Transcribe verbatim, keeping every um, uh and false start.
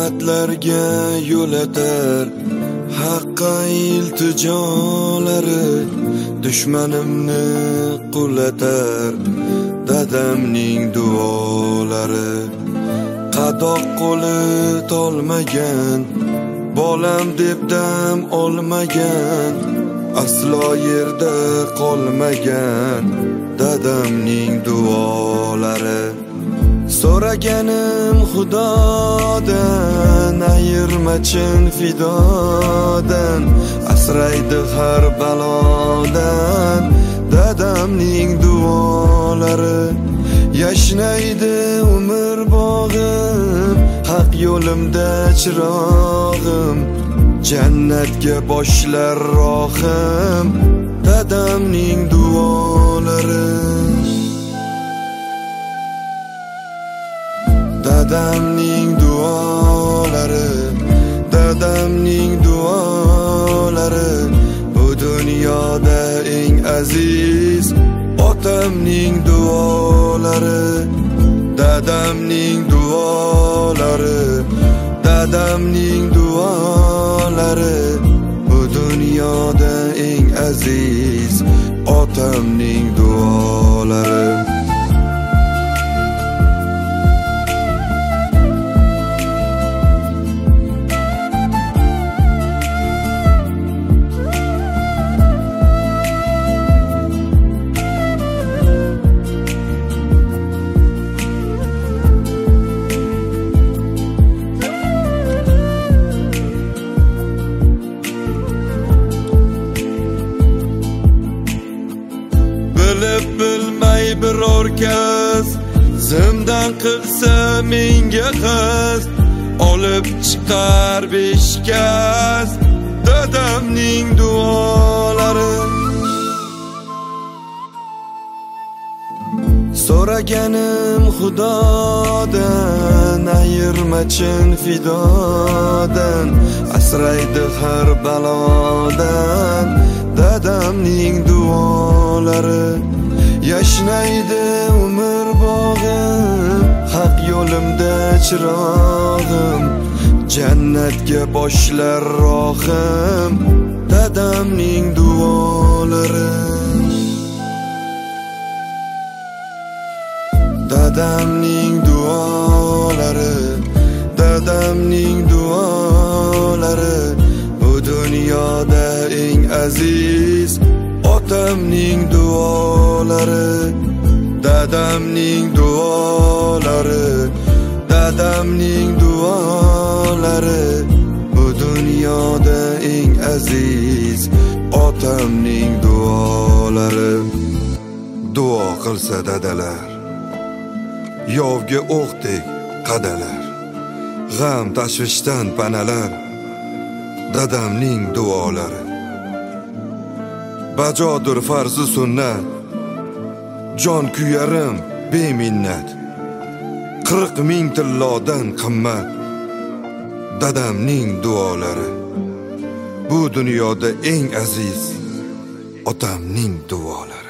ofatlarga yo'latar haqqa iltijolari, dushmanimni qulatar dadamning duolari. Qadoq qo'li tolmagan, bolam deb dam olmagan, aslo yerda qolmagan dadamning duolari. So'raganim Xudodan, ayirmachin fidodan, asraydi har balodan dadamning duolari. Yashnaydi umr bog'im, haq yo'limda chirog'im, jannatga boshlar rohim dadamning duolari. Dadamning duolari, dadamning duolari, bu dunyoda eng aziz otamning duolari. Dadamning duolari, dadamning duolari, bu dunyoda eng aziz otamning duolari. Bilib bilmay biror kez zimdan qilsa menga qasd, olib chiqar beshkaz dadamning duolari. So'raganim Xudodan, ayirmachin fidodan, asraydi har balodan dadamning duolari. Yashnaydi umr bog'im, haq yo'limda chirog'im, jannatga boshlar rohim dadamning duolari. Dadamning duolari, dadamning duolari, bu dunyoda eng aziz otamning duolari. Dadamning duolari, dadamning duolari, bu dunyoda eng aziz otamning duolari. Duo qilsa dadalar, yovga o'qdek qadalar, g'am tashvishdan panalar dadamning duolari. Bajodur farzi sunnat, jon kuyarim beminnat, qirq ming tillodan qimmat dadamning duolari. Bu dunyoda eng aziz otamning duolari.